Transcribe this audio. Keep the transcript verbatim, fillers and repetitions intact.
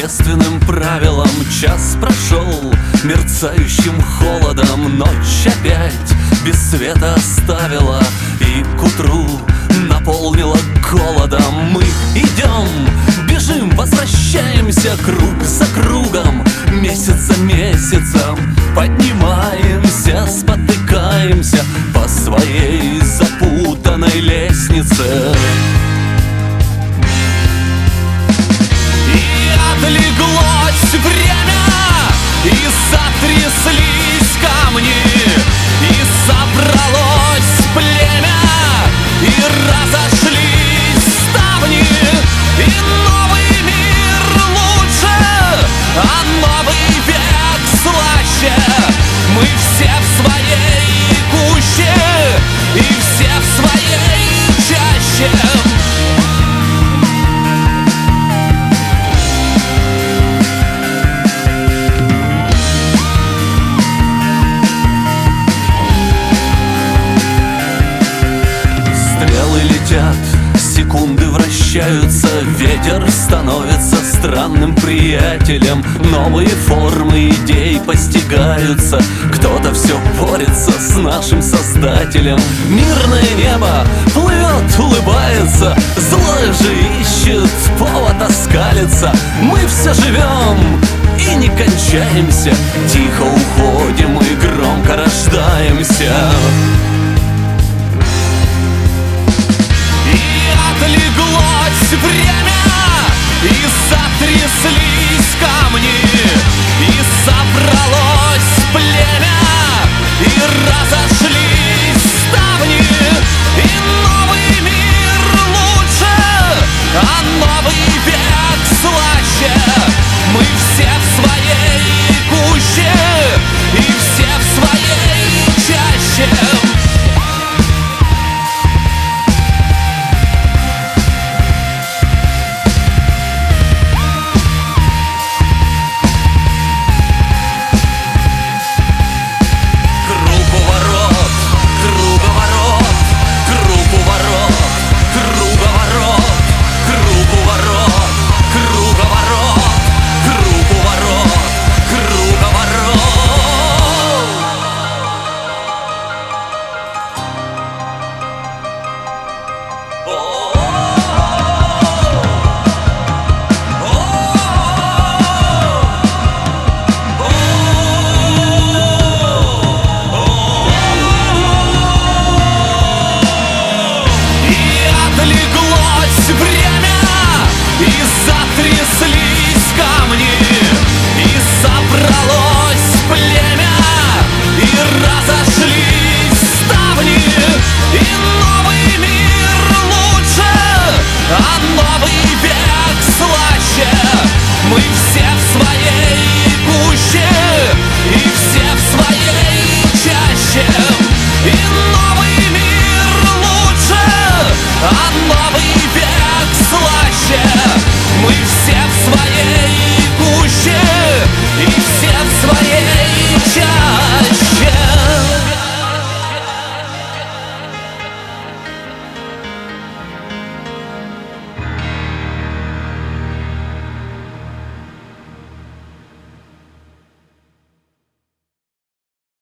естественным правилам. Час прошел мерцающим холодом, ночь опять без света оставила и к утру наполнила голодом. Мы идем, бежим, возвращаемся круг за кругом, месяц за месяцем, поднимаемся, спотыкаемся по своей запутанной лестнице. И отлеглось время, и затряслись камни, и собралось племя, и разошлись ставни. И новый мир лучше, а новый век слаще. Мы все в своей гуще, и все в своей чаще. Секунды вращаются, ветер становится странным приятелем. Новые формы идей постигаются, кто-то все борется с нашим создателем. Мирное небо плывет, улыбается, злое же ищет повод оскалиться. Мы все живем и не кончаемся, тихо уходим и громко рождаемся.